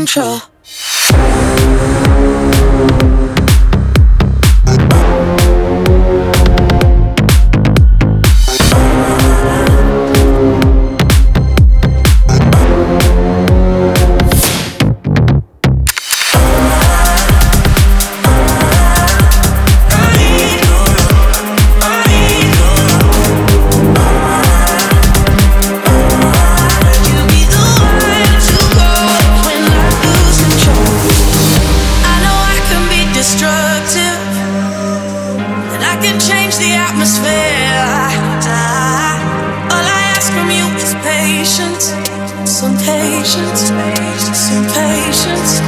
control. Change the atmosphere. All I ask from you is patience, some patience, some patience.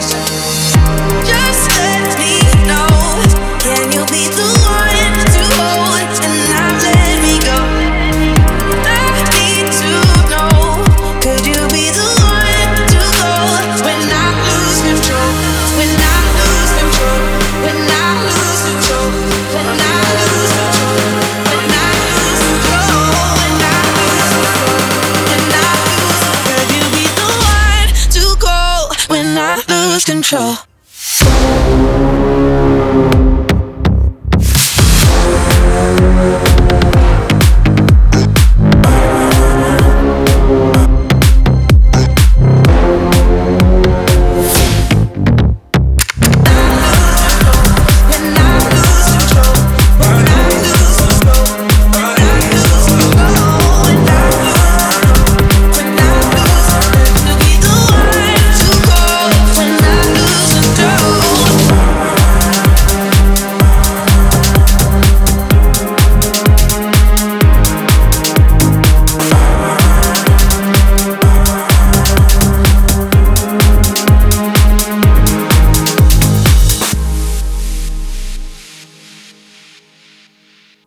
Just let me know. Can you be the one to hold and not let me go? I need to know. Could you be the one to go when I lose control? When I lose control? When I lose control? When I Control.